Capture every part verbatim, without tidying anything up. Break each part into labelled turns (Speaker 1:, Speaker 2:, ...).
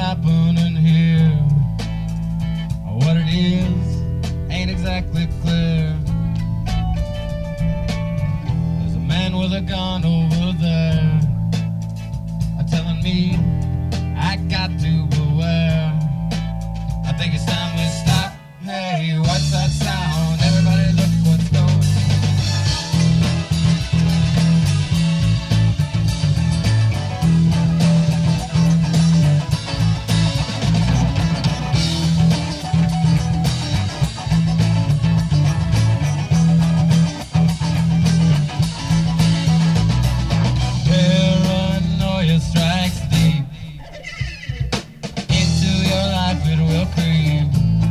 Speaker 1: happening here. What it is ain't exactly clear. There's a man with a gun over there telling me I got to beware. I think it's time we stop. Hey, what's that sound? Everybody look what's going on. Paranoia strikes deep into your life, it will creep.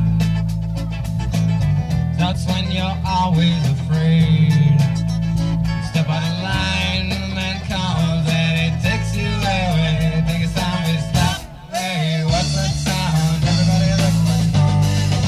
Speaker 1: That's when you're always afraid. Step out of line, the man comes and he takes you away. Think it's time we stop. Hey, what's that sound? Everybody look what's going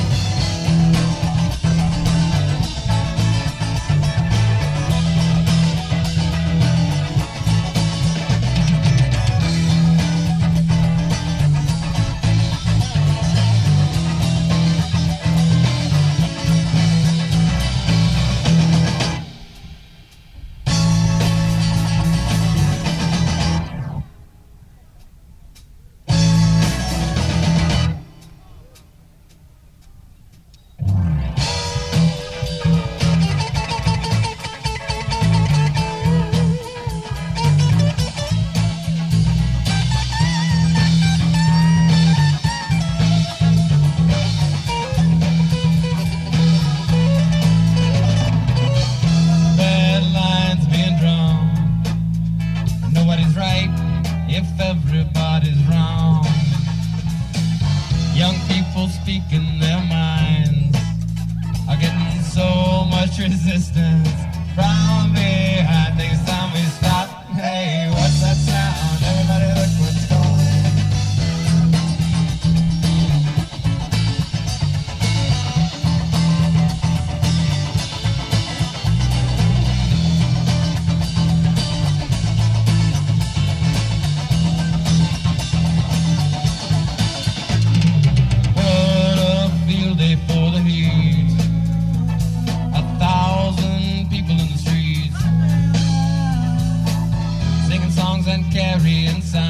Speaker 1: if everybody's wrong. Young people speaking their minds are getting so much resistance from behind. Think it's time we stop. Hey, what's that sound? Everybody look what's going on. For the heat, a thousand people in the streets, singing songs and carrying signs.